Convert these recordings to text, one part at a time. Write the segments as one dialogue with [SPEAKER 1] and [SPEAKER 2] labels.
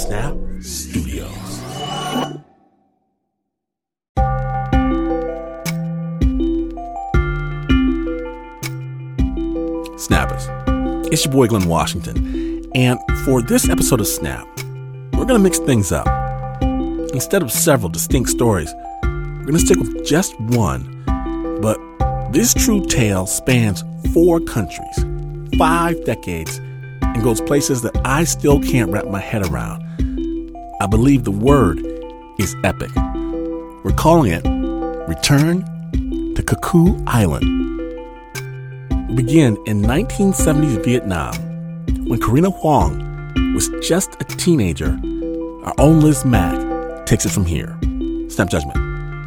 [SPEAKER 1] Snap Studios. Snappers, it's your boy Glenn Washington, and for this episode of Snap, we're going to mix things up. Instead of several distinct stories, we're going to stick with just one, but this true tale spans 4 countries, 5 decades, and goes places that I still can't wrap my head around. I believe the word is epic. We're calling it Return to Cuckoo Island. We begin in 1970s Vietnam, when Karina Huang was just a teenager. Our own Liz Mack takes it from here. Snap Judgment.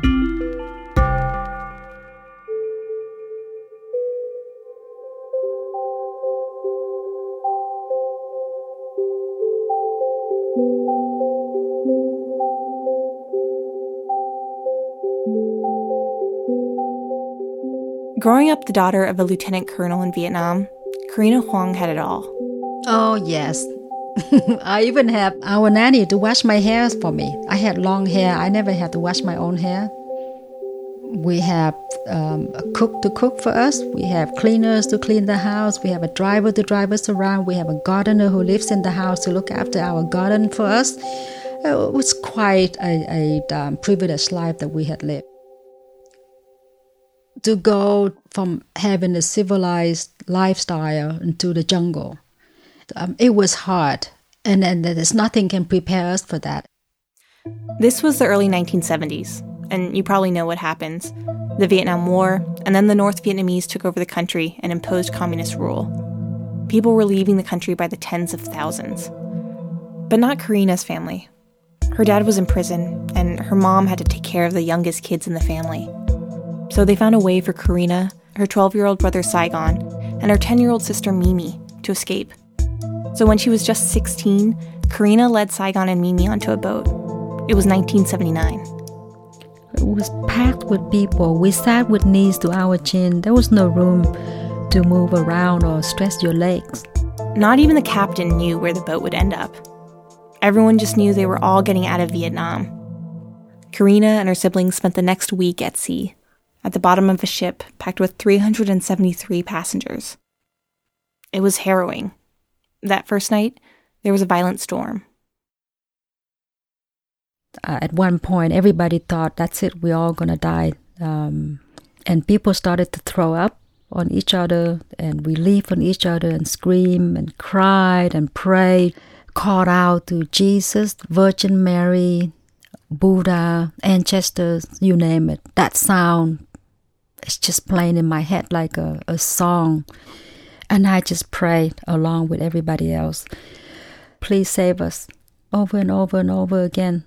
[SPEAKER 2] Growing up the daughter of a lieutenant colonel in Vietnam, Karina Huang had it all.
[SPEAKER 3] Oh, yes. I even have our nanny to wash my hair for me. I had long hair. I never had to wash my own hair. We have a cook to cook for us. We have cleaners to clean the house. We have a driver to drive us around. We have a gardener who lives in the house to look after our garden for us. It was quite a privileged life that we had lived. To go from having a civilized lifestyle into the jungle, it was hard, and there's nothing can prepare us for that.
[SPEAKER 2] This was the early 1970s, and you probably know what happens. The Vietnam War, and then the North Vietnamese took over the country and imposed communist rule. People were leaving the country by the tens of thousands. But not Karina's family. Her dad was in prison, and her mom had to take care of the youngest kids in the family. So they found a way for Karina, her 12-year-old brother Saigon, and her 10-year-old sister Mimi to escape. So when she was just 16, Karina led Saigon and Mimi onto a boat. It was 1979.
[SPEAKER 3] It was packed with people. We sat with knees to our chin. There was no room to move around or stretch your legs.
[SPEAKER 2] Not even the captain knew where the boat would end up. Everyone just knew they were all getting out of Vietnam. Karina and her siblings spent the next week at sea, at the bottom of a ship packed with 373 passengers. It was harrowing. That first night, there was a violent storm.
[SPEAKER 3] At one point, everybody thought, that's it, we're all going to die. And people started to throw up on each other and relief on each other and scream and cried and prayed, called out to Jesus, Virgin Mary, Buddha, ancestors, you name it. That sound, it's just playing in my head like a song. And I just prayed along with everybody else. Please save us, over and over and over again.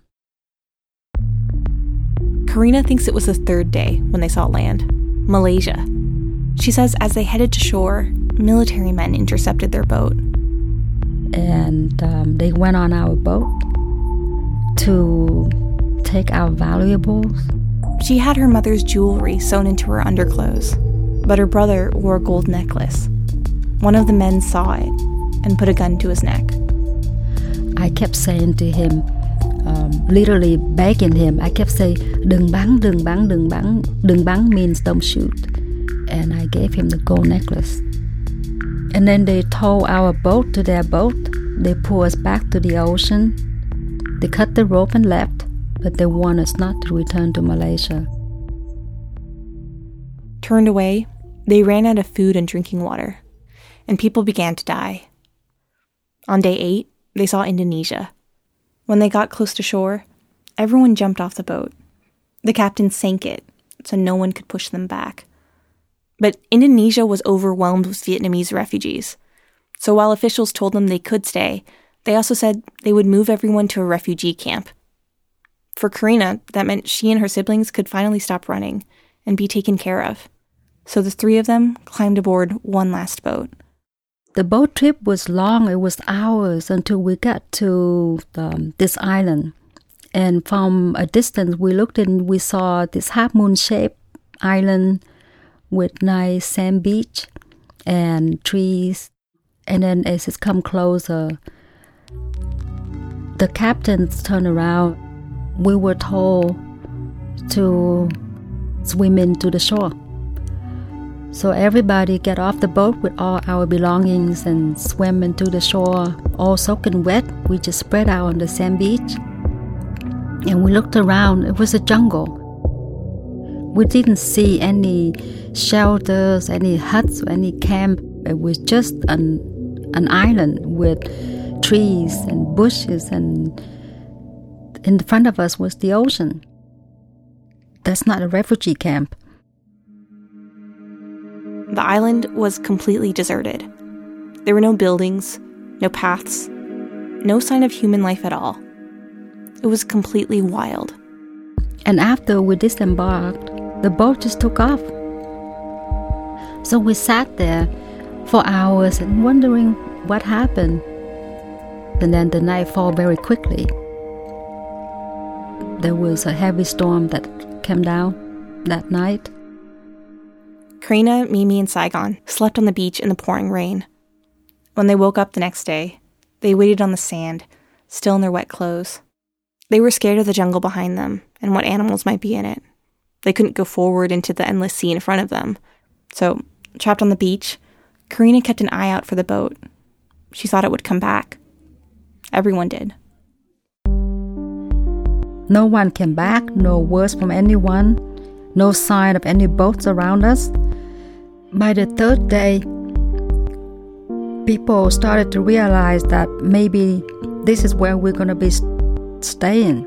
[SPEAKER 2] Karina thinks it was the 3rd day when they saw land, Malaysia. She says as they headed to shore, military men intercepted their boat.
[SPEAKER 3] And they went on our boat to take our valuables.
[SPEAKER 2] She had her mother's jewelry sewn into her underclothes, but her brother wore a gold necklace. One of the men saw it and put a gun to his neck.
[SPEAKER 3] I kept saying to him, literally begging him, I kept saying, đừng bắn, đừng bắn, đừng bắn. Đừng bắn means don't shoot. And I gave him the gold necklace. And then they towed our boat to their boat. They pulled us back to the ocean. They cut the rope and left, but they warned us not to return to Malaysia.
[SPEAKER 2] Turned away, they ran out of food and drinking water, and people began to die. On day 8, they saw Indonesia. When they got close to shore, everyone jumped off the boat. The captain sank it, so no one could push them back. But Indonesia was overwhelmed with Vietnamese refugees. So while officials told them they could stay, they also said they would move everyone to a refugee camp. For Karina, that meant she and her siblings could finally stop running and be taken care of. So the 3 of them climbed aboard one last boat.
[SPEAKER 3] The boat trip was long. It was hours until we got to this island. And from a distance, we looked and we saw this half-moon-shaped island with nice sand beach and trees. And then as it come closer, the captains turned around. We were told to swim into the shore. So everybody get off the boat with all our belongings and swim into the shore, all soaking wet. We just spread out on the sand beach. And we looked around. It was a jungle. We didn't see any shelters, any huts, or any camp. It was just an island with trees and bushes, and in front of us was the ocean. That's not a refugee camp.
[SPEAKER 2] The island was completely deserted. There were no buildings, no paths, no sign of human life at all. It was completely wild.
[SPEAKER 3] And after we disembarked, the boat just took off. So we sat there for hours and wondering what happened. And then the night fell very quickly. There was a heavy storm that came down that night.
[SPEAKER 2] Karina, Mimi, and Saigon slept on the beach in the pouring rain. When they woke up the next day, they waited on the sand, still in their wet clothes. They were scared of the jungle behind them and what animals might be in it. They couldn't go forward into the endless sea in front of them. So, trapped on the beach, Karina kept an eye out for the boat. She thought it would come back. Everyone did.
[SPEAKER 3] No one came back, no words from anyone, no sign of any boats around us. By the third day, people started to realize that maybe this is where we're going to be staying.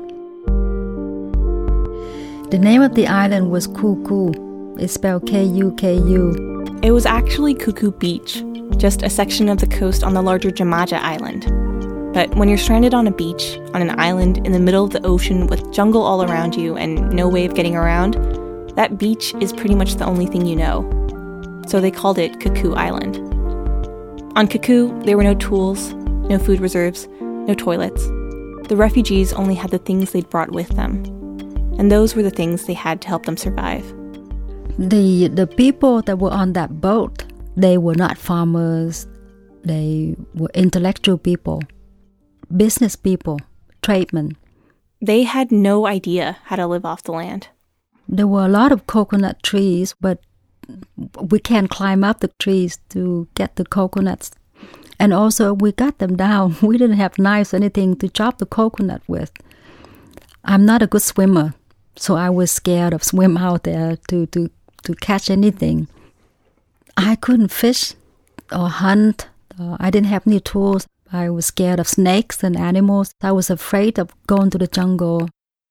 [SPEAKER 3] The name of the island was Kuku. It's spelled K-U-K-U.
[SPEAKER 2] It was actually Kuku Beach, just a section of the coast on the larger Jamaja Island. But when you're stranded on a beach, on an island in the middle of the ocean with jungle all around you and no way of getting around, that beach is pretty much the only thing you know. So they called it Kuku Island. On Kuku, there were no tools, no food reserves, no toilets. The refugees only had the things they'd brought with them. And those were the things they had to help them survive.
[SPEAKER 3] The people that were on that boat, they were not farmers. They were intellectual people, business people, tradesmen.
[SPEAKER 2] They had no idea how to live off the land.
[SPEAKER 3] There were a lot of coconut trees, but we can't climb up the trees to get the coconuts. And also, we got them down. We didn't have knives or anything to chop the coconut with. I'm not a good swimmer, so I was scared of swim out there to catch anything. I couldn't fish or hunt. I didn't have any tools. I was scared of snakes and animals. I was afraid of going to the jungle.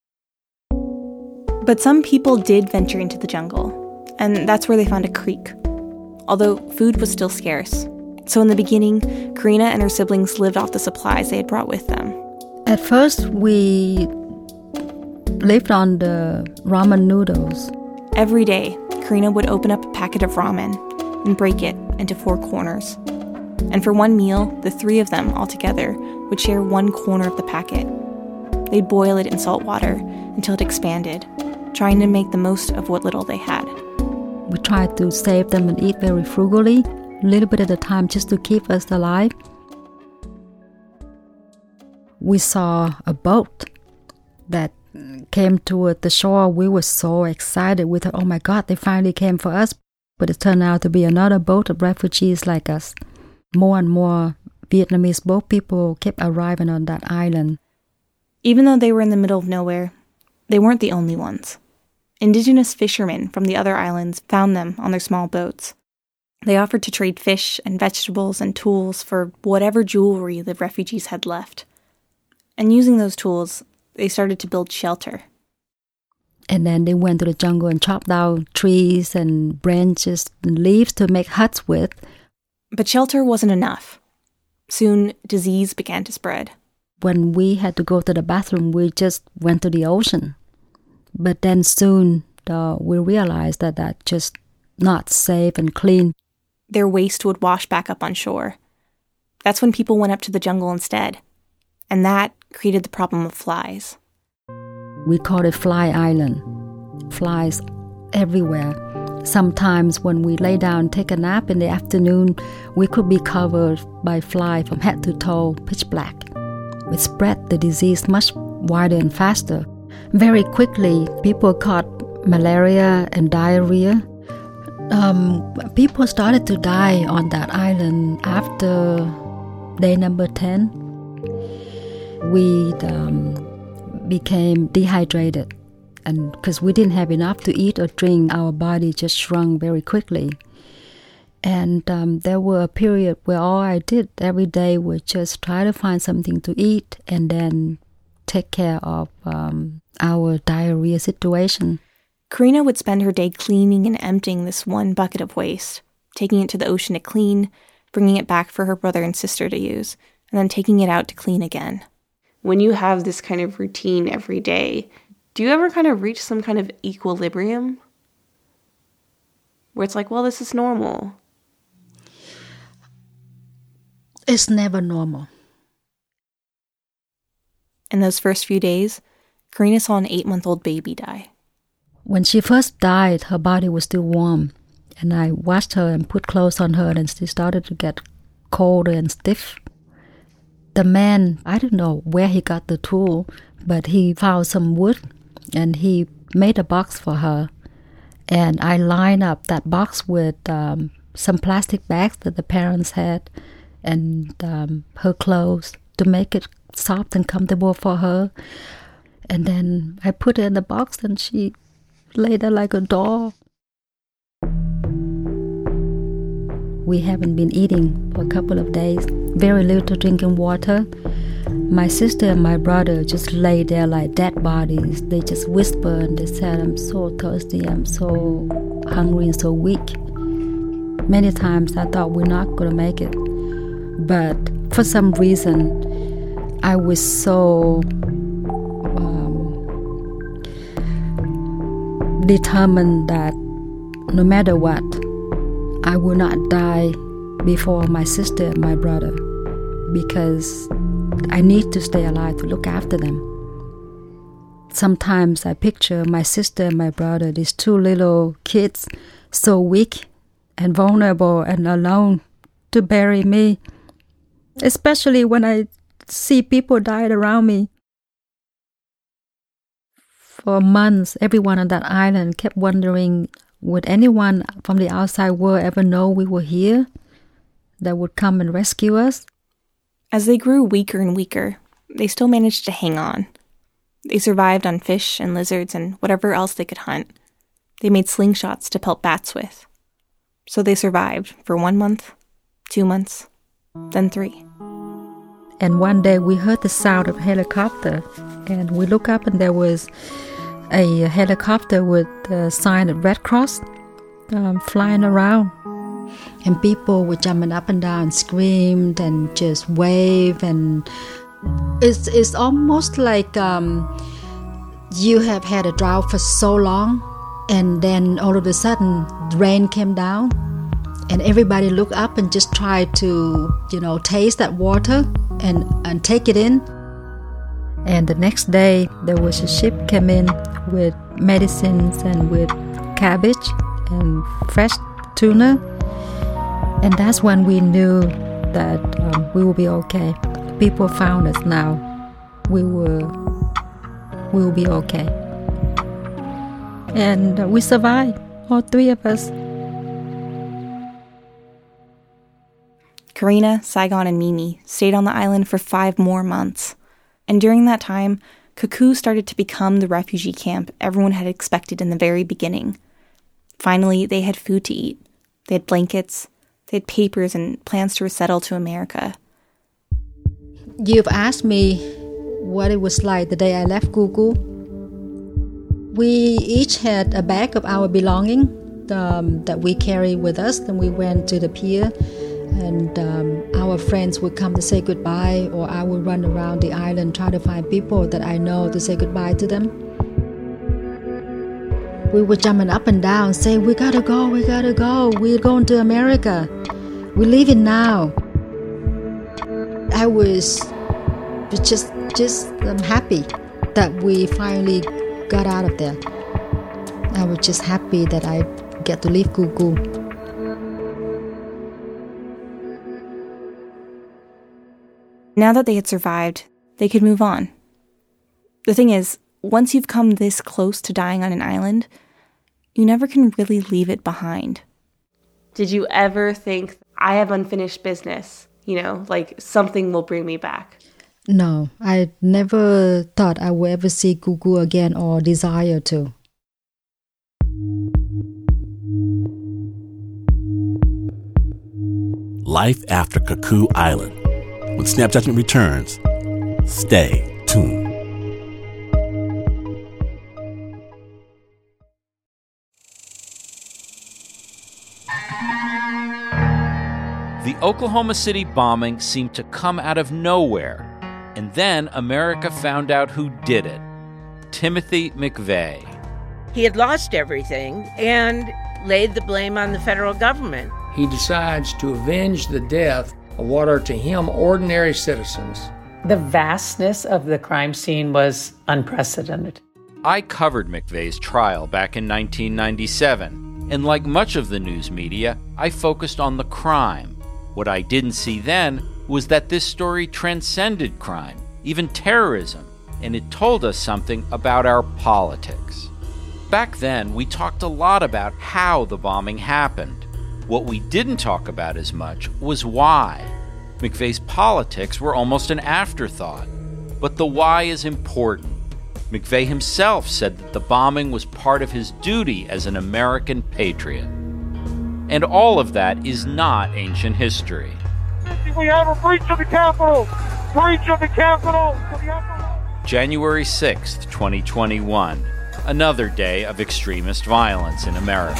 [SPEAKER 2] But some people did venture into the jungle, and that's where they found a creek, although food was still scarce. So in the beginning, Karina and her siblings lived off the supplies they had brought with them.
[SPEAKER 3] At first, we lived on the ramen noodles.
[SPEAKER 2] Every day, Karina would open up a packet of ramen and break it into 4 corners. And for one meal, the 3 of them all together would share 1 corner of the packet. They'd boil it in salt water until it expanded, trying to make the most of what little they had.
[SPEAKER 3] We tried to save them and eat very frugally, a little bit at a time, just to keep us alive. We saw a boat that came toward the shore. We were so excited. We thought, oh my God, they finally came for us. But it turned out to be another boat of refugees like us. More and more Vietnamese boat people kept arriving on that island.
[SPEAKER 2] Even though they were in the middle of nowhere, they weren't the only ones. Indigenous fishermen from the other islands found them on their small boats. They offered to trade fish and vegetables and tools for whatever jewelry the refugees had left. And using those tools, they started to build shelter.
[SPEAKER 3] And then they went to the jungle and chopped down trees and branches and leaves to make huts with.
[SPEAKER 2] But shelter wasn't enough. Soon, disease began to spread.
[SPEAKER 3] When we had to go to the bathroom, we just went to the ocean. But then soon, we realized that that's just not safe and clean.
[SPEAKER 2] Their waste would wash back up on shore. That's when people went up to the jungle instead. And that created the problem of flies.
[SPEAKER 3] We called it Fly Island. Flies everywhere. Sometimes when we lay down and take a nap in the afternoon, we could be covered by fly from head to toe, pitch black. it spread the disease much wider and faster. Very quickly, people caught malaria and diarrhea. People started to die on that island after day number 10. We became dehydrated, and because we didn't have enough to eat or drink, our body just shrunk very quickly. And there were a period where all I did every day was just try to find something to eat and then take care of our diarrhea situation.
[SPEAKER 2] Karina would spend her day cleaning and emptying this one bucket of waste, taking it to the ocean to clean, bringing it back for her brother and sister to use, and then taking it out to clean again. When you have this kind of routine every day, do you ever kind of reach some kind of equilibrium? Where it's like, well, this is normal.
[SPEAKER 3] It's never normal.
[SPEAKER 2] In those first few days, Karina saw an 8-month-old baby die.
[SPEAKER 3] When she first died, her body was still warm, and I washed her and put clothes on her, and she started to get colder and stiff. The man, I don't know where he got the tool, but he found some wood, and he made a box for her. And I lined up that box with some plastic bags that the parents had, and her clothes to make it soft and comfortable for her. And then I put her in the box, and she lay there like a doll. We haven't been eating for a couple of days, very little drinking water. My sister and my brother just lay there like dead bodies. They just whispered and they said, "I'm so thirsty, I'm so hungry and so weak." Many times I thought we're not going to make it. But for some reason, I was so determined that no matter what, I will not die before my sister and my brother, because I need to stay alive to look after them. Sometimes I picture my sister and my brother, these two little kids, so weak and vulnerable and alone, to bury me, especially when I see people die around me. For months, everyone on that island kept wondering, would anyone from the outside world ever know we were here that would come and rescue us?
[SPEAKER 2] As they grew weaker and weaker, they still managed to hang on. They survived on fish and lizards and whatever else they could hunt. They made slingshots to pelt bats with. So they survived for 1 month, 2 months, then 3.
[SPEAKER 3] And one day we heard the sound of a helicopter, and we looked up and there was a helicopter with the sign of Red Cross flying around. And people were jumping up and down, screamed and just waved, and it's almost like you have had a drought for so long, and then all of a sudden rain came down, and everybody looked up and just tried to, taste that water and take it in. And the next day there was a ship came in with medicines and with cabbage and fresh tuna. And that's when we knew that we will be okay. People found us now. We will be okay. And we survived, all 3 of us.
[SPEAKER 2] Karina, Saigon, and Mimi stayed on the island for 5 more months. And during that time, Cuckoo started to become the refugee camp everyone had expected in the very beginning. Finally, they had food to eat. They had blankets. They had papers and plans to resettle to America.
[SPEAKER 3] You've asked me what it was like the day I left Cuckoo. We each had a bag of our belongings that we carried with us. Then we went to the pier, and our friends would come to say goodbye, or I would run around the island trying to find people that I know to say goodbye to them. We were jumping up and down, saying, we gotta go, we're going to America, we're leaving now. I was just happy that we finally got out of there. I was just happy that I get to leave Cuckoo.
[SPEAKER 2] Now that they had survived, they could move on. The thing is, once you've come this close to dying on an island, you never can really leave it behind. Did you ever think, I have unfinished business, like something will bring me back?
[SPEAKER 3] No, I never thought I would ever see Cuckoo again or desire to.
[SPEAKER 1] Life after Cuckoo Island. When Snap Judgment returns, stay tuned.
[SPEAKER 4] The Oklahoma City bombing seemed to come out of nowhere, and then America found out who did it. Timothy McVeigh.
[SPEAKER 5] He had lost everything and laid the blame on the federal government.
[SPEAKER 6] He decides to avenge the death of what are to him ordinary citizens.
[SPEAKER 7] The vastness of the crime scene was unprecedented.
[SPEAKER 4] I covered McVeigh's trial back in 1997, and like much of the news media, I focused on the crime. What I didn't see then was that this story transcended crime, even terrorism, and it told us something about our politics. Back then, we talked a lot about how the bombing happened. What we didn't talk about as much was why. McVeigh's politics were almost an afterthought, but the why is important. McVeigh himself said that the bombing was part of his duty as an American patriot. And all of that is not ancient history.
[SPEAKER 8] We have a breach of the Capitol! Breach of the Capitol!
[SPEAKER 4] January 6th, 2021. Another day of extremist violence in America.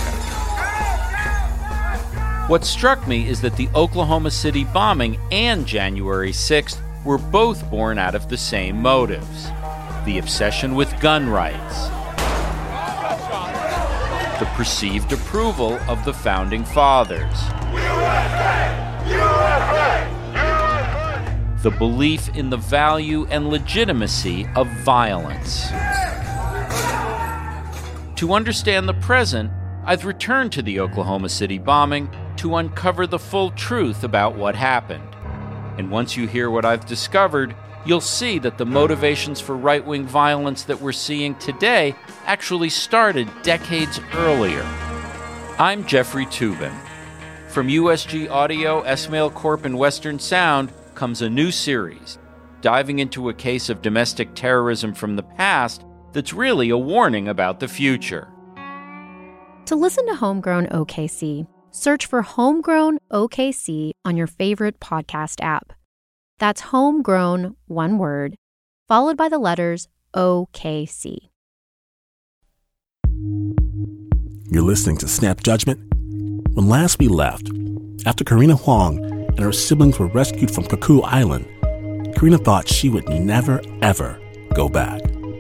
[SPEAKER 4] What struck me is that the Oklahoma City bombing and January 6th were both born out of the same motives: the obsession with gun rights, the perceived approval of the Founding Fathers, the belief in the value and legitimacy of violence. To understand the present, I've returned to the Oklahoma City bombing to uncover the full truth about what happened. And once you hear what I've discovered, you'll see that the motivations for right-wing violence that we're seeing today actually started decades earlier. I'm Jeffrey Toobin. From USG Audio, Esmail Corp., and Western Sound comes a new series, diving into a case of domestic terrorism from the past that's really a warning about the future.
[SPEAKER 9] To listen to Homegrown OKC, search for Homegrown OKC on your favorite podcast app. That's Homegrown, one word, followed by the letters OKC.
[SPEAKER 1] You're listening to Snap Judgment. When last we left, after Karina Huang and her siblings were rescued from Cuckoo Island, Karina thought she would never, ever go back.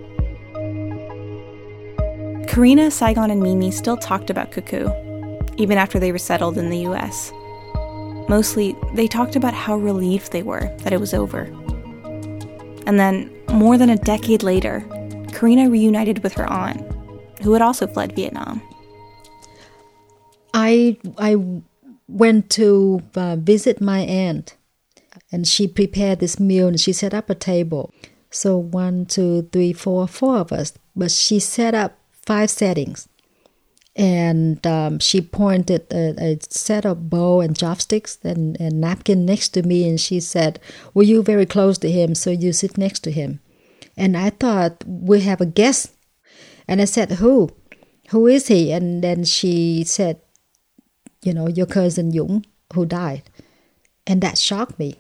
[SPEAKER 2] Karina, Saigon, and Mimi still talked about Cuckoo, even after they were settled in the U.S. Mostly, they talked about how relieved they were that it was over. And then, more than a decade later, Karina reunited with her aunt, who had also fled Vietnam.
[SPEAKER 3] I went to visit my aunt, and she prepared this meal, and she set up a table. So 1, 2, 3, 4 of us. But she set up 5 settings. And she pointed a set of bowl and chopsticks and napkin next to me, and she said, "Well, you're very close to him, so you sit next to him." And I thought, we have a guest. And I said, "Who? Who is he?" And then she said, "Your cousin Dũng, who died." And that shocked me.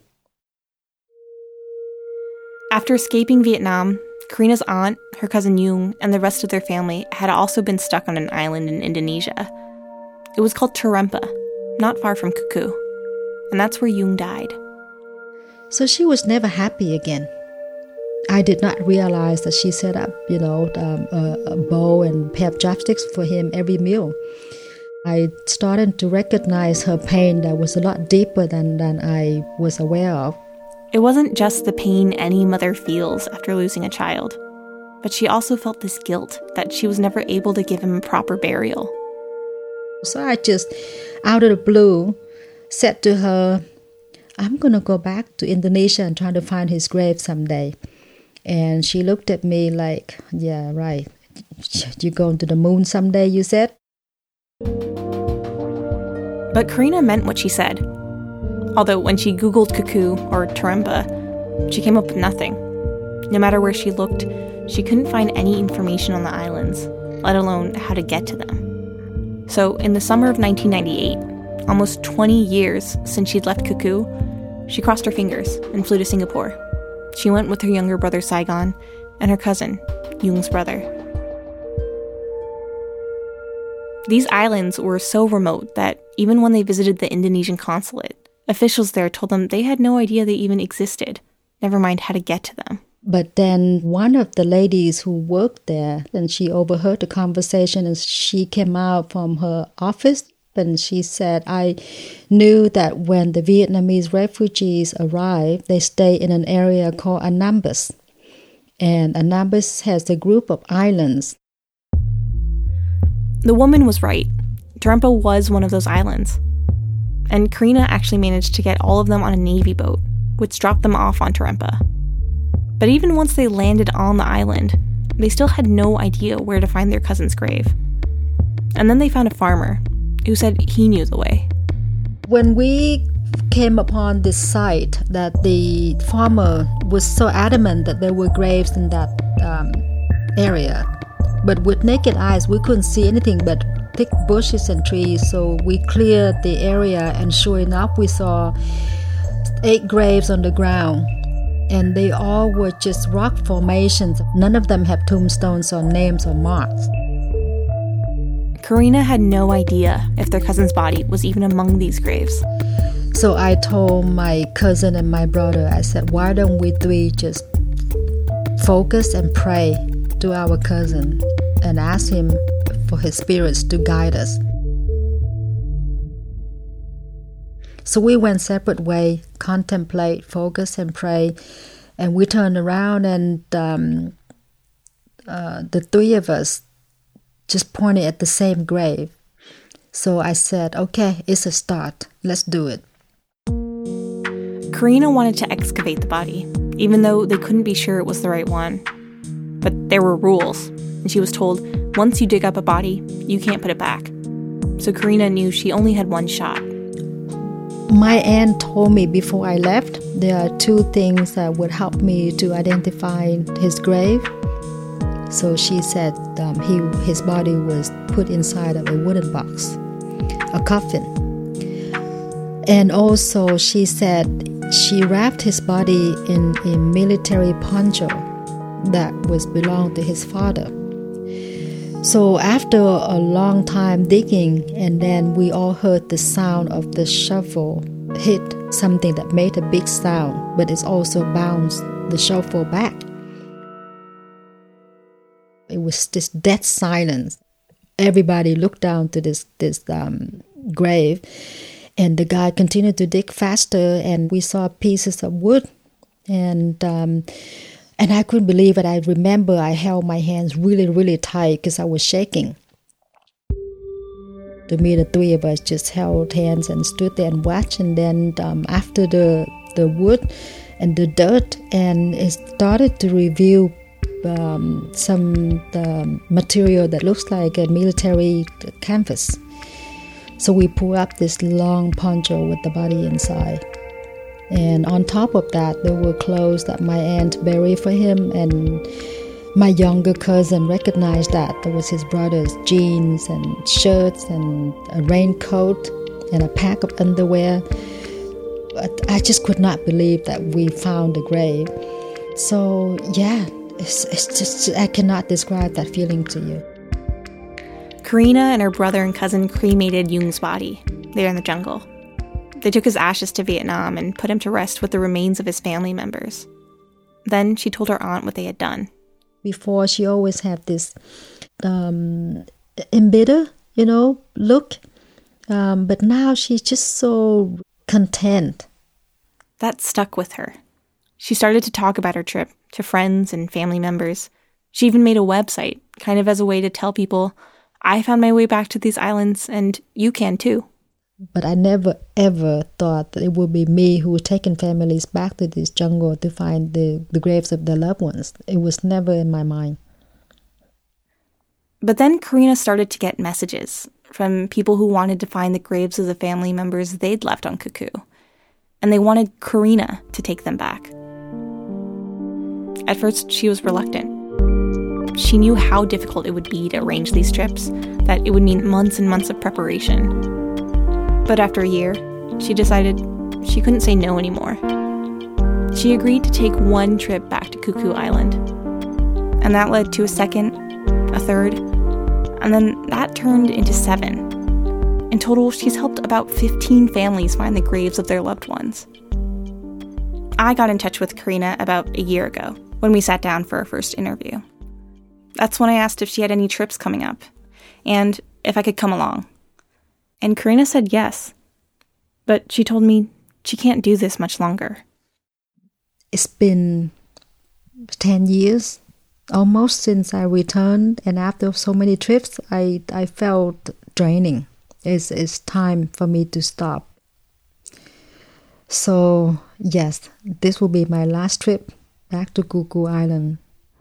[SPEAKER 2] After escaping Vietnam, Karina's aunt, her cousin Dũng, and the rest of their family had also been stuck on an island in Indonesia. It was called Terempa, not far from Cuckoo. And that's where Dũng died.
[SPEAKER 3] So she was never happy again. I did not realize that she set up, a bowl and pair of chopsticks for him every meal. I started to recognize her pain that was a lot deeper than I was aware of.
[SPEAKER 2] It wasn't just the pain any mother feels after losing a child, but she also felt this guilt that she was never able to give him a proper burial.
[SPEAKER 3] So I just, out of the blue, said to her, "I'm going to go back to Indonesia and try to find his grave someday." And she looked at me like, yeah, right. You going to the moon someday, you said?
[SPEAKER 2] But Karina meant what she said. Although when she Googled Cuckoo or Tarempa, she came up with nothing. No matter where she looked, she couldn't find any information on the islands, let alone how to get to them. So in the summer of 1998, almost 20 years since she'd left Cuckoo, she crossed her fingers and flew to Singapore. She went with her younger brother Saigon and her cousin, Jung's brother. These islands were so remote that even when they visited the Indonesian consulate, officials there told them they had no idea they even existed, never mind how to get to them.
[SPEAKER 3] But then one of the ladies who worked there, and she overheard the conversation, and she came out from her office and she said, I knew that when the Vietnamese refugees arrived, they stay in an area called Anambas. And Anambas has a group of islands.
[SPEAKER 2] The woman was right. Tarempa was one of those islands. And Karina actually managed to get all of them on a Navy boat, which dropped them off on Tarempa. But even once they landed on the island, they still had no idea where to find their cousin's grave. And then they found a farmer who said he knew the way.
[SPEAKER 3] When we came upon this site, that the farmer was so adamant that there were graves in that area. But with naked eyes, we couldn't see anything but thick bushes and trees. So we cleared the area, and sure enough, we saw 8 graves on the ground. And they all were just rock formations. None of them have tombstones or names or marks.
[SPEAKER 2] Karina had no idea if their cousin's body was even among these graves.
[SPEAKER 3] So I told my cousin and my brother, I said, why don't we three just focus and pray to our cousin and ask him for his spirits to guide us. So we went separate way, contemplate, focus, and pray. And we turned around, and the 3 of us just pointed at the same grave. So I said, okay, it's a start. Let's do it.
[SPEAKER 2] Karina wanted to excavate the body, even though they couldn't be sure it was the right one. But there were rules, and she was told, once you dig up a body, you can't put it back. So Karina knew she only had one shot.
[SPEAKER 3] My aunt told me before I left, there are 2 things that would help me to identify his grave. So she said his body was put inside of a wooden box, a coffin. And also she said she wrapped his body in a military poncho that belonged to his father. So after a long time digging, and then we all heard the sound of the shovel hit something that made a big sound, but it also bounced the shovel back. It was this dead silence. Everybody looked down to this grave, and the guy continued to dig faster, and we saw pieces of wood, and I couldn't believe it. I remember I held my hands really, really tight because I was shaking. To me, the 3 of us just held hands and stood there and watched, and then after the wood and the dirt, and it started to reveal some material that looks like a military canvas. So we pulled up this long poncho with the body inside. And on top of that, there were clothes that my aunt buried for him, and my younger cousin recognized that. There was his brother's jeans and shirts and a raincoat and a pack of underwear. But I just could not believe that we found the grave. So yeah, it's just, I cannot describe that feeling to you.
[SPEAKER 2] Karina and her brother and cousin cremated Jung's body there in the jungle. They took his ashes to Vietnam and put him to rest with the remains of his family members. Then she told her aunt what they had done.
[SPEAKER 3] Before, she always had this embittered, look. But now she's just so content.
[SPEAKER 2] That stuck with her. She started to talk about her trip to friends and family members. She even made a website, kind of as a way to tell people, I found my way back to these islands, and you can too.
[SPEAKER 3] But I never ever thought that it would be me who was taking families back to this jungle to find the graves of their loved ones. It was never in my mind.
[SPEAKER 2] But then Karina started to get messages from people who wanted to find the graves of the family members they'd left on Cuckoo. And they wanted Karina to take them back. At first, she was reluctant. She knew how difficult it would be to arrange these trips, that it would mean months and months of preparation. But after a year, she decided she couldn't say no anymore. She agreed to take one trip back to Cuckoo Island. And that led to a second, a third, and then that turned into 7. In total, she's helped about 15 families find the graves of their loved ones. I got in touch with Karina about a year ago when we sat down for our first interview. That's when I asked if she had any trips coming up, and if I could come along. And Karina said yes, but she told me she can't do this much longer.
[SPEAKER 3] It's been 10 years almost since I returned, and after so many trips, I felt draining. It's time for me to stop. So, yes, this will be my last trip back to Cuckoo Island.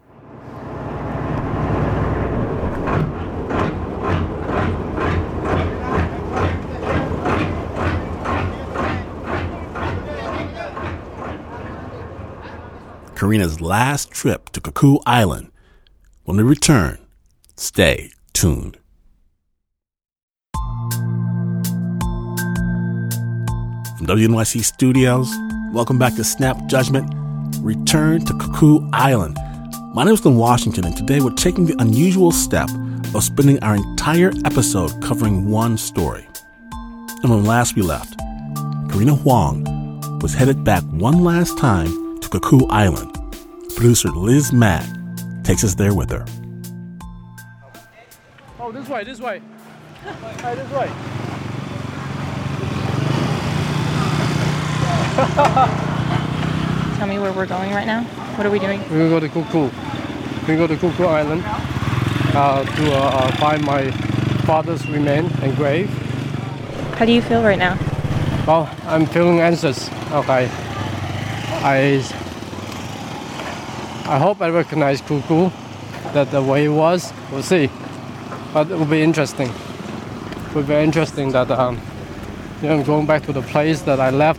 [SPEAKER 1] Karina's last trip to Cuckoo Island. When we return, stay tuned. From WNYC Studios, welcome back to Snap Judgment, Return to Cuckoo Island. My name is Glenn Washington, and today we're taking the unusual step of spending our entire episode covering one story. And when last we left, Karina Huang was headed back one last time to Cuckoo Island. Producer Liz Mack takes us there with her.
[SPEAKER 8] Oh, this way. This way.
[SPEAKER 2] Tell me where we're going right now. What are we doing?
[SPEAKER 8] We're going to go to Cuckoo. We go to Cuckoo Island to find my father's remain and grave.
[SPEAKER 2] How do you feel right now?
[SPEAKER 8] Well, I'm feeling anxious. Okay. I hope I recognize Cuckoo, that the way it was. We'll see. But it will be interesting. It will be very interesting that I'm going back to the place that I left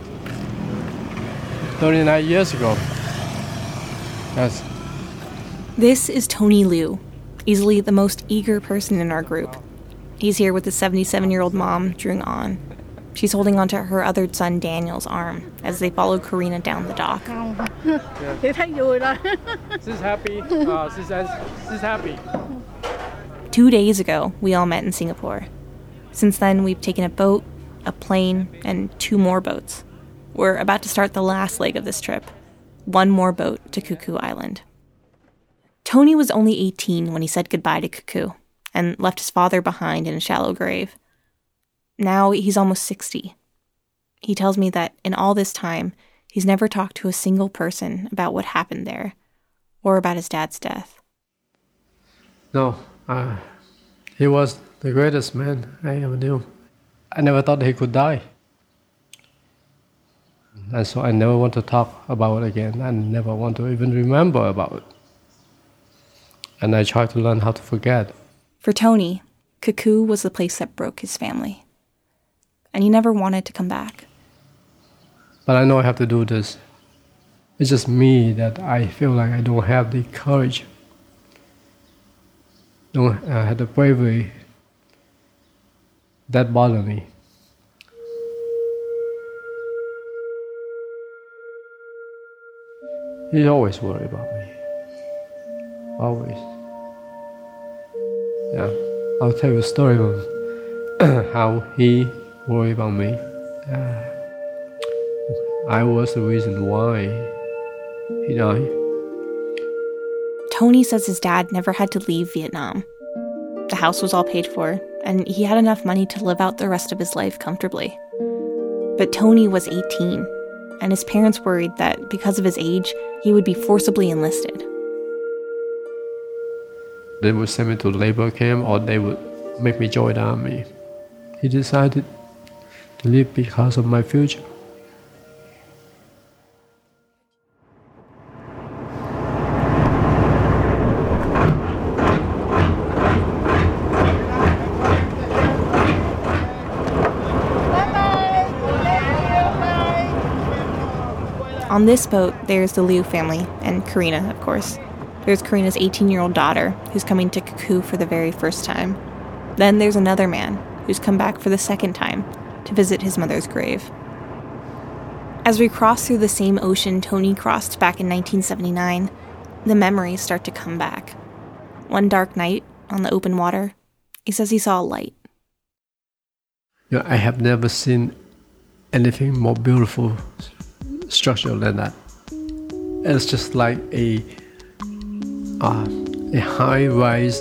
[SPEAKER 8] 39 years ago. Yes.
[SPEAKER 2] This is Tony Liu, easily the most eager person in our group. He's here with his 77-year-old mom, Jung An. She's holding onto her other son Daniel's arm as they follow Karina down the dock.
[SPEAKER 8] She's happy. She's happy.
[SPEAKER 2] 2 days ago, we all met in Singapore. Since then, we've taken a boat, a plane, and 2 more boats. We're about to start the last leg of this trip. 1 more boat to Cuckoo Island. Tony was only 18 when he said goodbye to Cuckoo and left his father behind in a shallow grave. Now he's almost 60. He tells me that in all this time, he's never talked to a single person about what happened there or about his dad's death.
[SPEAKER 8] No, he was the greatest man I ever knew. I never thought he could die. And so I never want to talk about it again. I never want to even remember about it. And I try to learn how to forget.
[SPEAKER 2] For Tony, Cuckoo was the place that broke his family. And he never wanted to come back.
[SPEAKER 8] But I know I have to do this. It's just me that I feel like I don't have the courage. Don't have the bravery. That bothers me. He's always worried about me. Always. Yeah. I'll tell you a story about how he worried about me. I was the reason why he died.
[SPEAKER 2] Tony says his dad never had to leave Vietnam. The house was all paid for, and he had enough money to live out the rest of his life comfortably. But Tony was 18, and his parents worried that because of his age, he would be forcibly enlisted.
[SPEAKER 8] They would send me to labor camp, or they would make me join the army. He decided to live because of my future.
[SPEAKER 2] On this boat, there's the Liu family, and Karina, of course. There's Karina's 18-year-old daughter, who's coming to Kukui for the very first time. Then there's another man, who's come back for the second time, to visit his mother's grave. As we cross through the same ocean Tony crossed back in 1979, the memories start to come back. One dark night, on the open water, he says he saw a light.
[SPEAKER 8] I have never seen anything more beautiful structure than that. It's just like a high-rise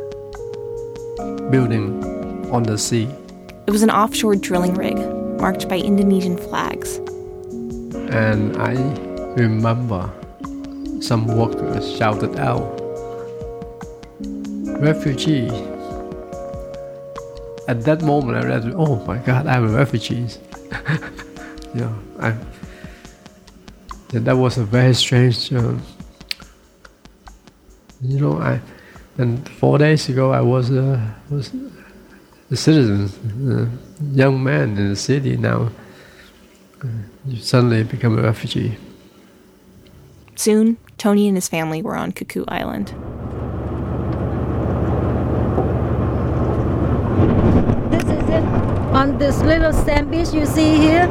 [SPEAKER 8] building on the sea.
[SPEAKER 2] It was an offshore drilling rig, marked by Indonesian flags.
[SPEAKER 8] And I remember some workers shouted out, "Refugee." At that moment, I realized, oh my God, I'm a refugee. That was a very strange. And 4 days ago, I was a citizen, a young man in the city. Now, you suddenly become a refugee.
[SPEAKER 2] Soon, Tony and his family were on Kukui Island.
[SPEAKER 3] This is it. On this little sand beach you see here.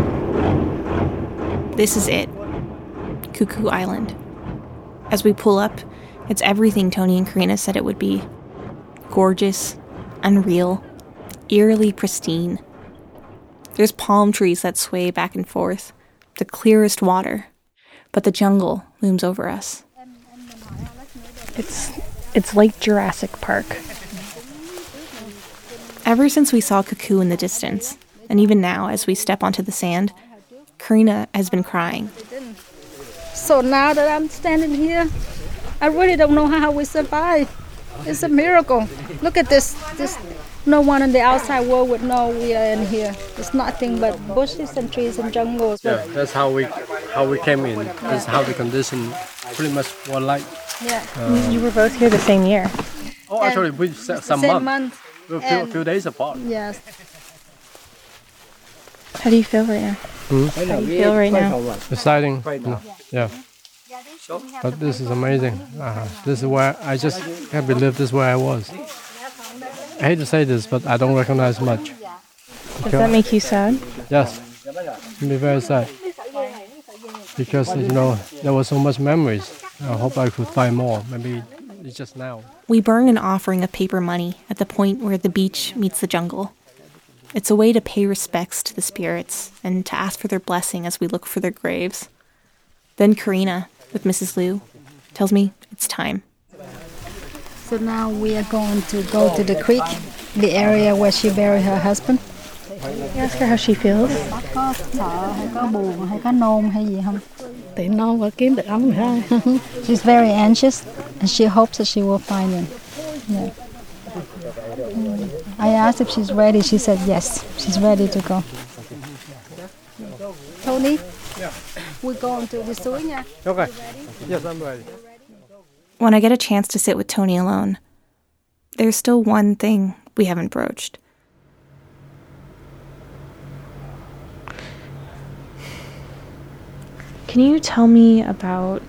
[SPEAKER 2] This is it. Kukui Island. As we pull up, it's everything Tony and Karina said it would be. Gorgeous, unreal, eerily pristine. There's palm trees that sway back and forth, the clearest water, but the jungle looms over us. It's like Jurassic Park. Ever since we saw Kukui in the distance, and even now as we step onto the sand, Karina has been crying.
[SPEAKER 3] So now that I'm standing here, I really don't know how we survive. It's a miracle. Look at this. No one in the outside world would know we are in here. It's nothing but bushes and trees and jungles.
[SPEAKER 8] Yeah, that's how we came in. That's how the condition pretty much were like.
[SPEAKER 2] Yeah. You were both here the same year.
[SPEAKER 8] Oh, actually, we some months. A few days apart.
[SPEAKER 3] Yes.
[SPEAKER 2] How do you feel right now? How do you feel right now?
[SPEAKER 8] Exciting. Yeah. But this is amazing. This is where I just can't believe this is where I was. I hate to say this, but I don't recognize much.
[SPEAKER 2] Does that make you sad?
[SPEAKER 8] Yes. It made me very sad. Because, there were so much memories. I hope I could find more. Maybe it's just now.
[SPEAKER 2] We burn an offering of paper money at the point where the beach meets the jungle. It's a way to pay respects to the spirits and to ask for their blessing as we look for their graves. Then Karina, with Mrs. Liu, tells me it's time.
[SPEAKER 3] So now we are going to go to the creek, the area where she buried her husband.
[SPEAKER 2] You ask her how she feels.
[SPEAKER 3] She's very anxious, and she hopes that she will find him. Yeah. I asked if she's ready. She said yes, she's ready to go. Tony?
[SPEAKER 8] Yeah.
[SPEAKER 3] We're going to the Sui nha.
[SPEAKER 8] Okay. Yes, I'm ready.
[SPEAKER 2] When I get a chance to sit with Tony alone, there's still one thing we haven't broached. Can you tell me about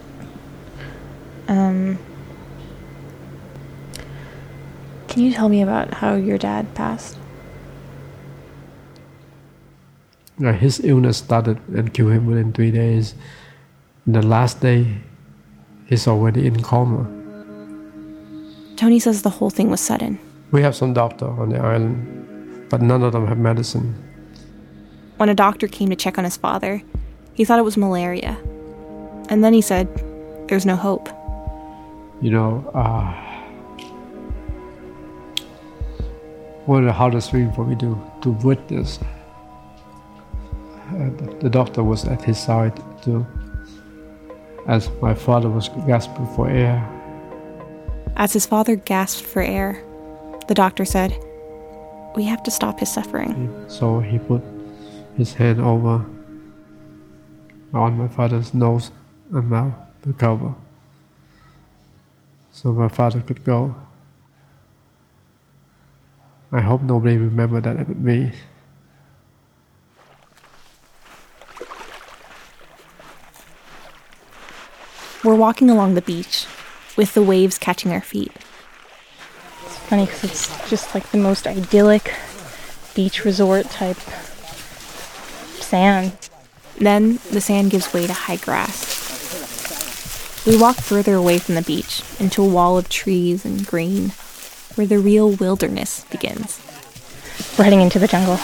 [SPEAKER 2] how your dad passed?
[SPEAKER 8] His illness started and killed him within 3 days. The last day, he's already in coma.
[SPEAKER 2] Tony says the whole thing was sudden.
[SPEAKER 8] We have some doctor on the island, but none of them have medicine.
[SPEAKER 2] When a doctor came to check on his father, he thought it was malaria. And then he said, there's no hope.
[SPEAKER 8] One of the hardest things for me to witness. The doctor was at his side too, as my father was gasping for air.
[SPEAKER 2] As his father gasped for air, the doctor said, we have to stop his suffering.
[SPEAKER 8] So he put his hand over on my father's nose and mouth to cover, so my father could go. I hope nobody remembered that but me.
[SPEAKER 2] We're walking along the beach, with the waves catching our feet.
[SPEAKER 10] It's funny because it's just like the most idyllic beach resort type sand.
[SPEAKER 2] Then the sand gives way to high grass. We walk further away from the beach, into a wall of trees and green, where the real wilderness begins.
[SPEAKER 10] We're heading into the jungle.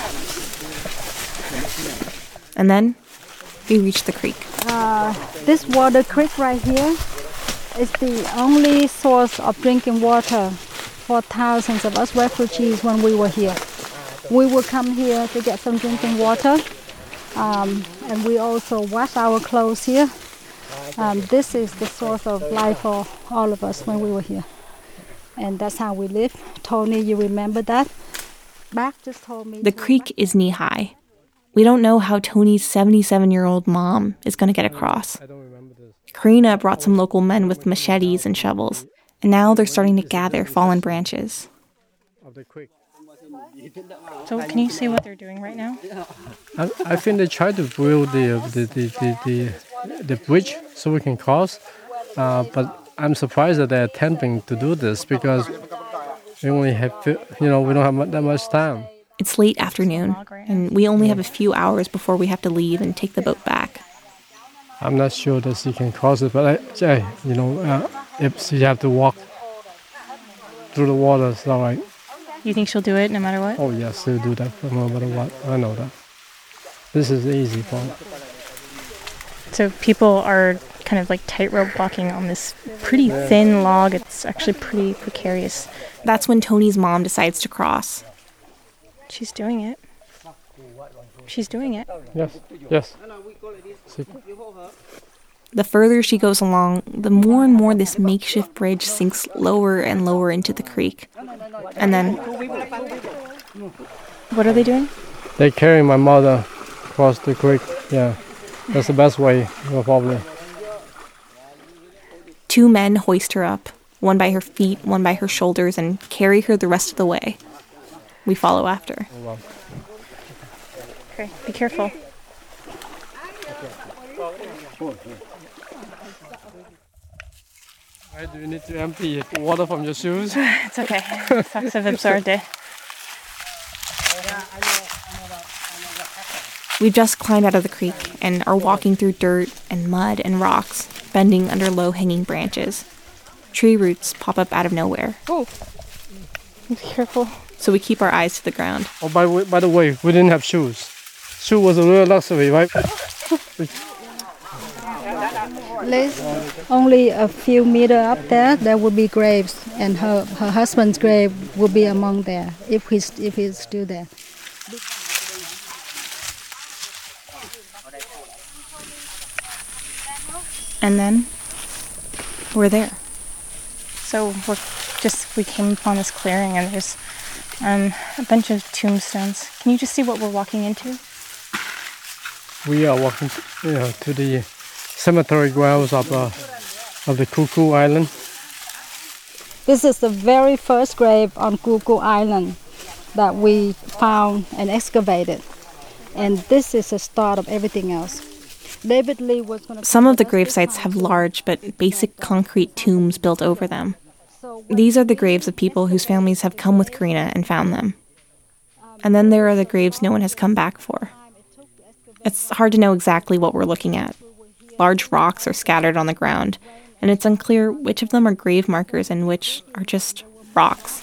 [SPEAKER 2] And then we reach the creek.
[SPEAKER 3] This water creek right here is the only source of drinking water for thousands of us refugees when we were here. We would come here to get some drinking water, and we also wash our clothes here. This is the source of life for all of us when we were here. And that's how we live. Tony, you remember that? Back just told me.
[SPEAKER 2] The creek is knee-high. We don't know how Tony's 77-year-old mom is going to get across. Karina brought some local men with machetes and shovels, and now they're starting to gather fallen branches.
[SPEAKER 10] So can you say what they're doing right now?
[SPEAKER 8] I think they try to build the bridge so we can cross, but I'm surprised that they're attempting to do this because we only have, we don't have that much time.
[SPEAKER 2] It's late afternoon, and we only have a few hours before we have to leave and take the boat back.
[SPEAKER 8] I'm not sure that she can cross it, but if she have to walk through the water, it's all right.
[SPEAKER 10] You think she'll do it no matter what?
[SPEAKER 8] Oh yes, she'll do that no matter what. I know that. This is the easy part.
[SPEAKER 10] So people are kind of like tightrope walking on this pretty thin log. It's actually pretty precarious.
[SPEAKER 2] That's when Tony's mom decides to cross.
[SPEAKER 10] She's doing it. She's doing it.
[SPEAKER 8] Yes.
[SPEAKER 2] The further she goes along, the more and more this makeshift bridge sinks lower and lower into the creek. And then...
[SPEAKER 10] What are they doing?
[SPEAKER 8] They carry my mother across the creek. Yeah, that's the best way, probably.
[SPEAKER 2] Two men hoist her up, one by her feet, one by her shoulders, and carry her the rest of the way. We follow after.
[SPEAKER 10] Okay, be careful.
[SPEAKER 8] Do you need to empty water from your shoes?
[SPEAKER 10] It's okay. Socks have absorbed it.
[SPEAKER 2] We've just climbed out of the creek and are walking through dirt and mud and rocks, bending under low-hanging branches. Tree roots pop up out of nowhere.
[SPEAKER 10] Oh, be careful.
[SPEAKER 2] So we keep our eyes to the ground.
[SPEAKER 8] Oh, by the way, we didn't have shoes. Shoe was a real luxury, right?
[SPEAKER 3] Liz, only a few meters up there will be graves, and her husband's grave will be among there if he's still there.
[SPEAKER 2] And then we're there.
[SPEAKER 10] So we came upon this clearing, and there's a bunch of tombstones. Can you just see what we're walking into?
[SPEAKER 8] We are walking to the cemetery grounds of the Cuckoo Island.
[SPEAKER 3] This is the very first grave on Cuckoo Island that we found and excavated. And this is the start of everything else. David Lee was going to...
[SPEAKER 2] Some of the grave sites have large but basic concrete tombs built over them. These are the graves of people whose families have come with Karina and found them. And then there are the graves no one has come back for. It's hard to know exactly what we're looking at. Large rocks are scattered on the ground, and it's unclear which of them are grave markers and which are just rocks.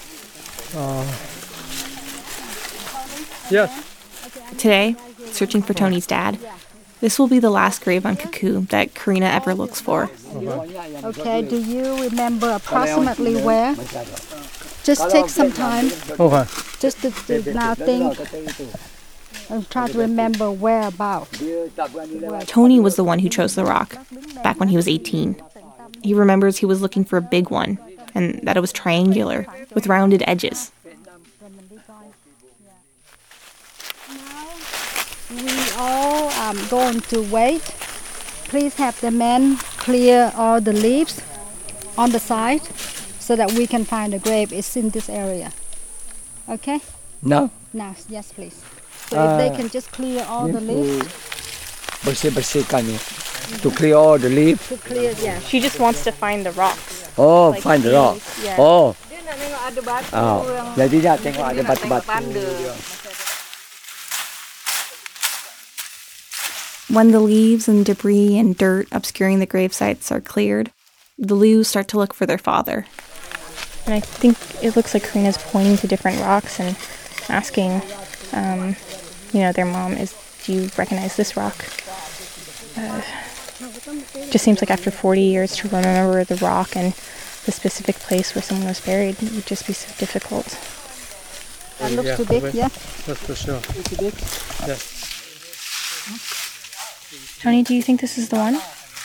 [SPEAKER 8] Yes.
[SPEAKER 2] Today, searching for Tony's dad, this will be the last grave on Cuckoo that Karina ever looks for.
[SPEAKER 3] Okay, do you remember approximately where? Just take some time.
[SPEAKER 8] Okay.
[SPEAKER 3] Just to now think and try to remember whereabouts.
[SPEAKER 2] Tony was the one who chose the rock, back when he was 18. He remembers he was looking for a big one, and that it was triangular, with rounded edges.
[SPEAKER 3] We all going to wait. Please have the men clear all the leaves on the side so that we can find the grave. It's in this area. Okay?
[SPEAKER 6] No.
[SPEAKER 3] Now, yes, please. So if they can just clear all the leaves.
[SPEAKER 6] To clear all the leaves.
[SPEAKER 3] To clear, yeah.
[SPEAKER 10] She just wants to find the rocks.
[SPEAKER 6] Oh,
[SPEAKER 10] Like
[SPEAKER 6] find the rock.
[SPEAKER 10] these, yeah.
[SPEAKER 6] Oh. Vậy đi ra tengok ada batu-batu.
[SPEAKER 2] When the leaves and debris and dirt obscuring the grave sites are cleared, the Lius start to look for their father.
[SPEAKER 10] And I think it looks like Karina's pointing to different rocks and asking, their mom, do you recognize this rock? Just seems like after 40 years to remember the rock and the specific place where someone was buried would just be so difficult.
[SPEAKER 3] That looks too big, yeah?
[SPEAKER 8] That's for sure.
[SPEAKER 3] Too big?
[SPEAKER 8] Yes.
[SPEAKER 10] Tony, do you think this is the one?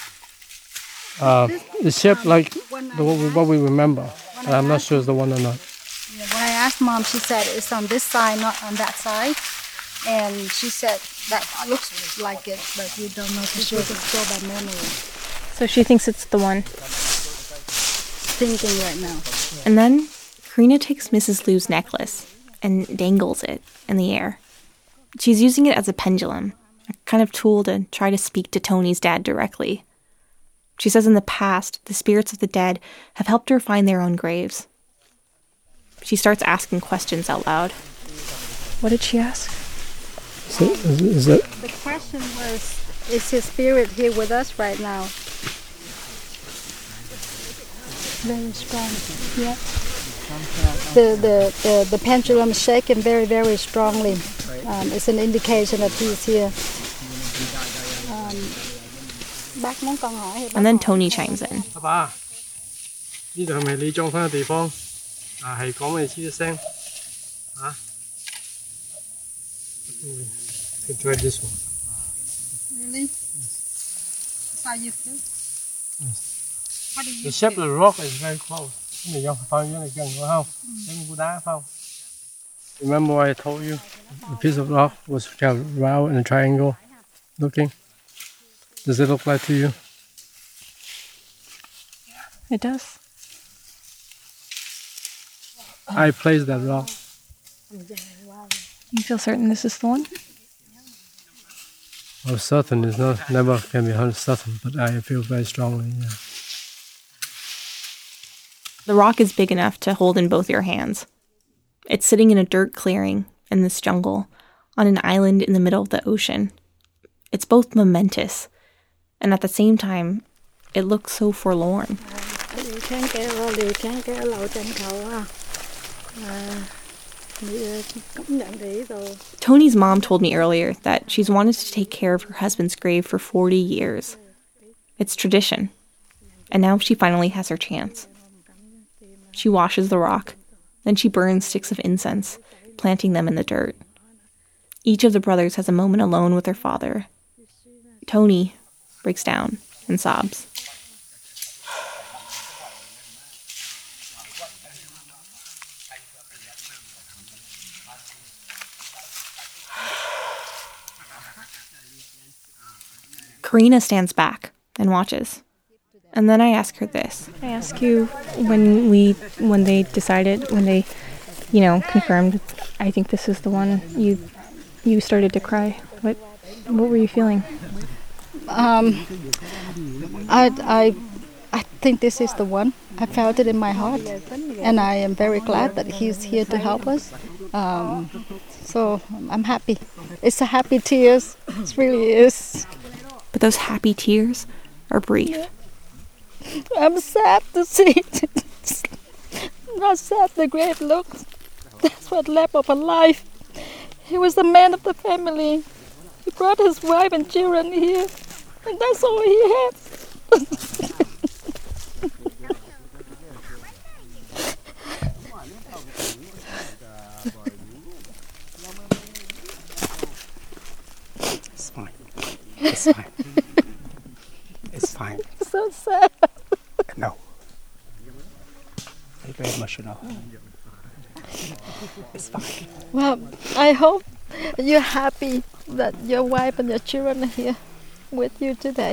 [SPEAKER 8] It's shaped like what we remember, but I'm not sure it's the one or not.
[SPEAKER 3] Yeah, when I asked Mom, she said it's on this side, not on that side. And she said that looks like it, but we don't know for sure. It's go by memory.
[SPEAKER 10] So she thinks it's the one.
[SPEAKER 3] Thinking right now.
[SPEAKER 2] And then Karina takes Mrs. Liu's necklace and dangles it in the air. She's using it as a pendulum, a kind of tool to try to speak to Tony's dad directly. She says in the past, the spirits of the dead have helped her find their own graves. She starts asking questions out loud.
[SPEAKER 10] What did she ask?
[SPEAKER 8] Is that?
[SPEAKER 3] The question was, is his spirit here with us right now? Very strong. Yeah. The pendulum is shaking very, very strongly. It's an indication that he's here.
[SPEAKER 2] And then Tony chimes in.
[SPEAKER 8] 阿爸，呢度係咪你葬翻嘅地方？係講俾你知一聲。Try this one.
[SPEAKER 3] Really? That's how you feel?
[SPEAKER 8] Yes. The shape of the rock is very close. Remember what I told you? The piece of rock was kind of round and a triangle looking. Does it look like to you?
[SPEAKER 10] It does.
[SPEAKER 8] I placed that rock.
[SPEAKER 10] You feel certain this is the one?
[SPEAKER 8] Well, certain is not, never can be 100% certain, but I feel very strongly, yeah.
[SPEAKER 2] The rock is big enough to hold in both your hands. It's sitting in a dirt clearing in this jungle, on an island in the middle of the ocean. It's both momentous, and at the same time, it looks so forlorn. Tony's mom told me earlier that she's wanted to take care of her husband's grave for 40 years. It's tradition, and now she finally has her chance. She washes the rock, then she burns sticks of incense, planting them in the dirt. Each of the brothers has a moment alone with their father. Tony breaks down and sobs. Karina stands back and watches. And then I ask her this.
[SPEAKER 10] I ask you when they confirmed, I think this is the one, you started to cry. What were you feeling?
[SPEAKER 3] I think this is the one. I felt it in my heart, and I am very glad that he's here to help us. So I'm happy. It's a happy tears. It really is.
[SPEAKER 2] But those happy tears are brief.
[SPEAKER 3] I'm sad to see it. Not sad the grave looks. That's what left of a life. He was the man of the family. He brought his wife and children here, and that's all he had.
[SPEAKER 6] It's fine. It's fine. It's fine.
[SPEAKER 3] So sad.
[SPEAKER 6] No. Very emotional. It's fine.
[SPEAKER 3] Well, I hope you're happy that your wife and your children are here with you today.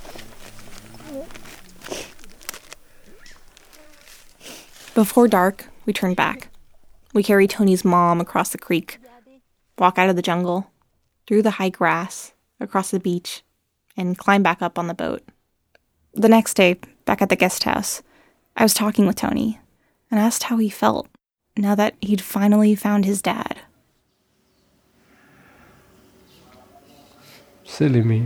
[SPEAKER 2] Before dark, we turn back. We carry Tony's mom across the creek, walk out of the jungle, through the high grass, across the beach, and climb back up on the boat. The next day, back at the guest house, I was talking with Tony and asked how he felt now that he'd finally found his dad.
[SPEAKER 8] Silly me.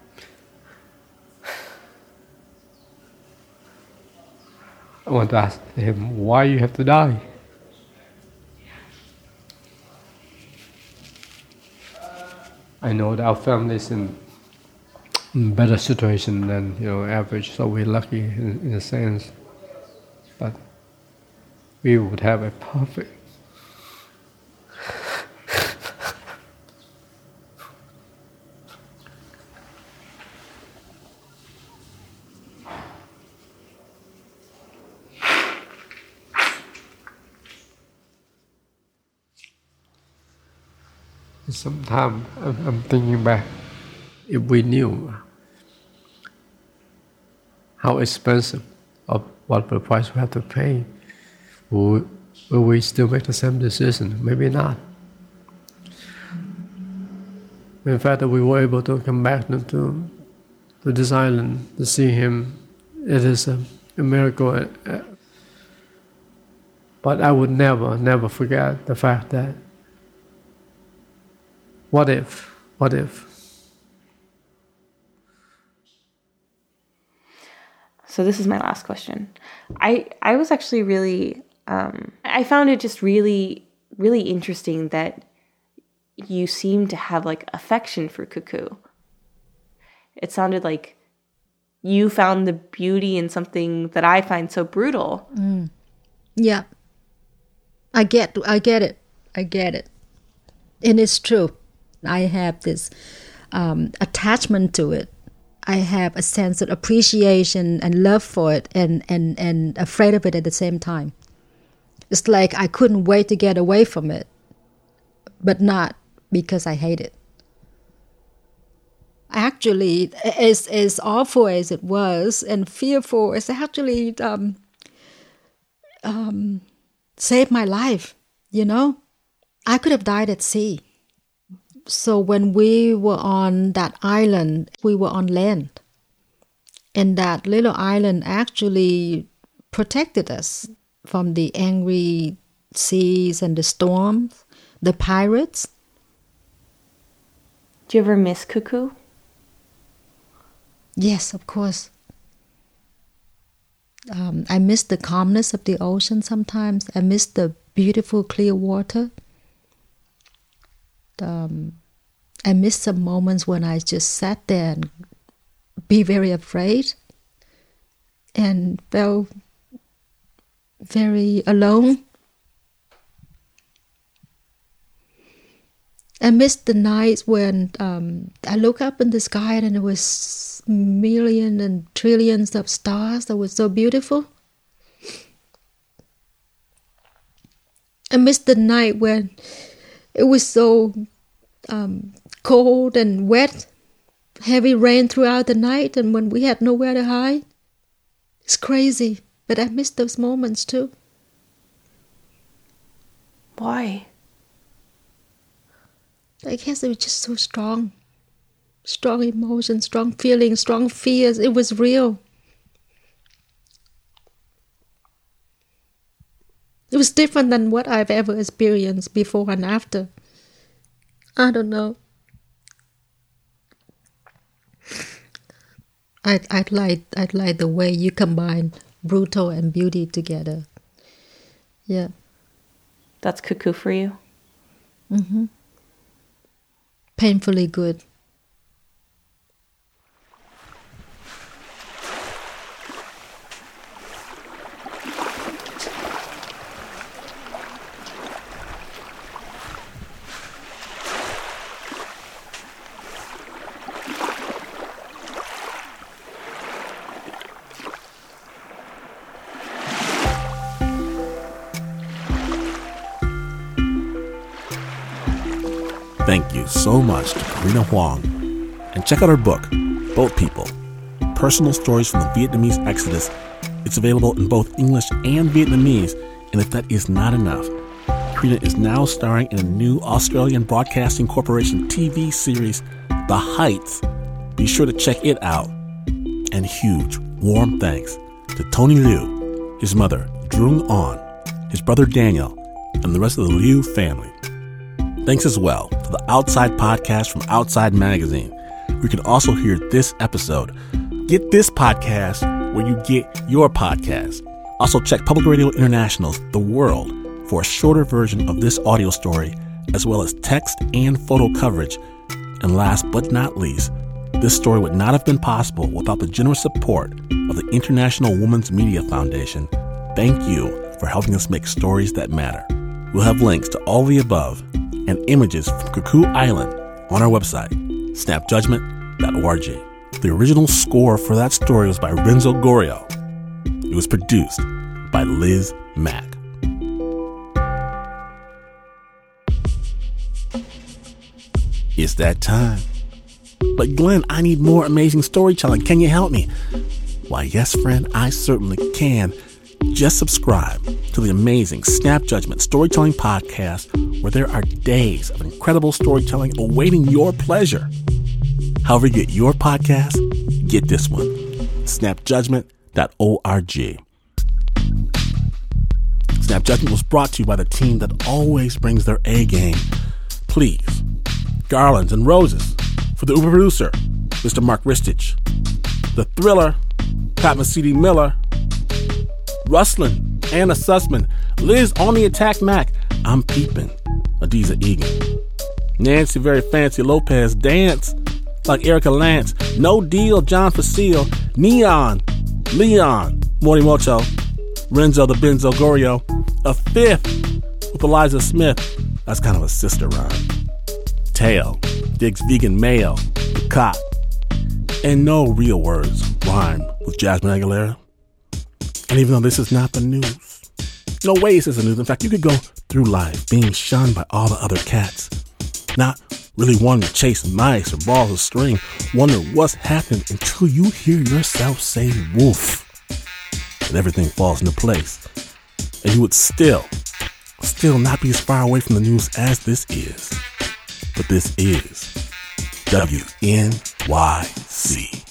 [SPEAKER 8] I want to ask him, why you have to die? I know that our family is in better situation than average, so we're lucky in a sense. But we would have a perfect. Sometimes I'm thinking back, if we knew how expensive of what the price we have to pay, will we still make the same decision? Maybe not. In fact, we were able to come back to this island to see him. It is a miracle. But I would never forget the fact that what if?
[SPEAKER 2] So this is my last question. I was actually really, I found it just really, really interesting that you seem to have like affection for Cuckoo. It sounded like you found the beauty in something that I find so brutal.
[SPEAKER 3] Yeah. I get it. And it's true. I have this attachment to it. I have a sense of appreciation and love for it and afraid of it at the same time. It's like I couldn't wait to get away from it, but not because I hate it. Actually, as awful as it was and fearful, it's actually saved my life, I could have died at sea. So when we were on that island, we were on land. And that little island actually protected us from the angry seas and the storms, the pirates.
[SPEAKER 2] Do you ever miss Cuckoo?
[SPEAKER 3] Yes, of course. I miss the calmness of the ocean sometimes. I miss the beautiful clear water. I miss some moments when I just sat there and be very afraid and felt very alone. I miss the nights when I look up in the sky and it was millions and trillions of stars that were so beautiful. I miss the night when it was so cold and wet, heavy rain throughout the night, and when we had nowhere to hide. It's crazy, but I miss those moments too.
[SPEAKER 2] Why?
[SPEAKER 3] I guess it was just so strong. Strong emotions, strong feelings, strong fears. It was real. It was different than what I've ever experienced before and after. I don't know. I'd like the way you combine brutal and beauty together. Yeah.
[SPEAKER 2] That's Cuckoo for you?
[SPEAKER 3] Mm-hmm. Painfully good.
[SPEAKER 1] Thank you so much to Karina Huang. And check out her book, Boat People, Personal Stories from the Vietnamese Exodus. It's available in both English and Vietnamese, and if that is not enough, Karina is now starring in a new Australian Broadcasting Corporation TV series, The Heights. Be sure to check it out. And huge, warm thanks to Tony Liu, his mother, Drung On, his brother Daniel, and the rest of the Liu family. Thanks as well to the Outside Podcast from Outside Magazine, where you can also hear this episode. Get this podcast where you get your podcast. Also check Public Radio International's The World for a shorter version of this audio story, as well as text and photo coverage. And last but not least, this story would not have been possible without the generous support of the International Women's Media Foundation. Thank you for helping us make stories that matter. We'll have links to all the above and images from Cuckoo Island on our website, snapjudgment.org. The original score for that story was by Renzo Gorio. It was produced by Liz Mack. It's that time. But Glenn, I need more amazing storytelling. Can you help me? Why, yes, friend, I certainly can. Just subscribe to the amazing Snap Judgment Storytelling Podcast, where there are days of incredible storytelling awaiting your pleasure. However you get your podcast, get this one. snapjudgment.org. Snap Judgment was brought to you by the team that always brings their A game. Please, garlands and roses for the Uber producer, Mr. Mark Ristich. The thriller, Pat Mesiti-Miller. Rustlin, Anna Sussman, Liz on the Attack Mac, I'm Peeping, Adiza Egan. Nancy Very Fancy Lopez, Dance like Erica Lance, No Deal, John Facile, Neon, Leon, Morimoto, Renzo the Benzo Gorio, A Fifth with Eliza Smith, that's kind of a sister rhyme. Teo, Diggs Vegan Mayo, The Cop, and No Real Words rhyme with Jasmine Aguilera. And even though this is not the news, no way this is the news. In fact, you could go through life being shunned by all the other cats, not really wanting to chase mice or balls of string, wonder what's happening until you hear yourself say woof, and everything falls into place. And you would still not be as far away from the news as this is. But this is WNYC.